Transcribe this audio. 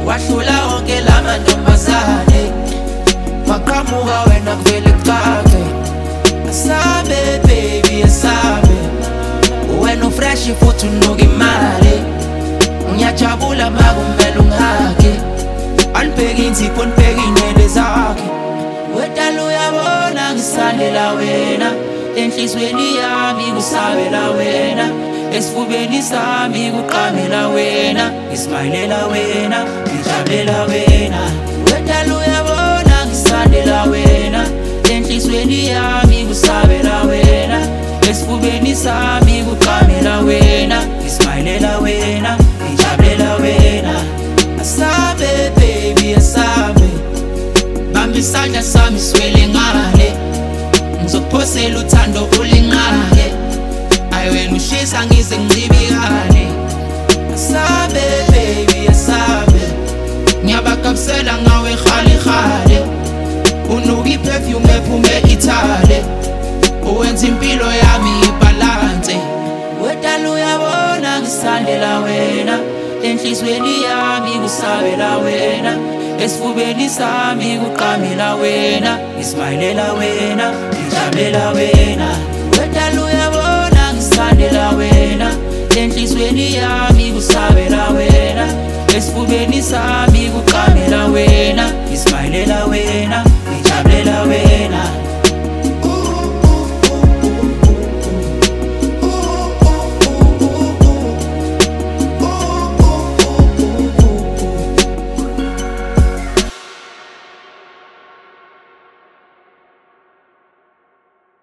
wahlula wonke lamantombazane maqhamuka wena kuvele kucake asabe baby asabe wena ufresh futhi unuka imali ngiyajabula makumele ungihage anibheke insipho nibheke inwele zakhe wedala uyabona ngisandela wena enhlizweni yami kusabela wena esifubeni sami kuqamela wena ngismayilela wena ngijabulela wena wedala uyabona ngisandela wena enhlizweni yami kusabela wena esifubeni sami kuqamela wena ngismayilela wena ngijabulela wena asabe baby asabe bamba isandla sami swele ngale ngizokuphosela uthando ulingale ayi wena ushisa ngize ngicibikane asabe baby asabe ngiyabakabusela ngawe khale unuka iperfume ephume ithale uwenza impilo yami ibalance wedala uyabona ngisandela wena enhlizweni yami kusabela wena esifubeni sami kuqamela wena ngismayilela wena ngijabulela wena wedala uyabona ngisandela wena enhlizweni yami kusabela wena esifubeni sami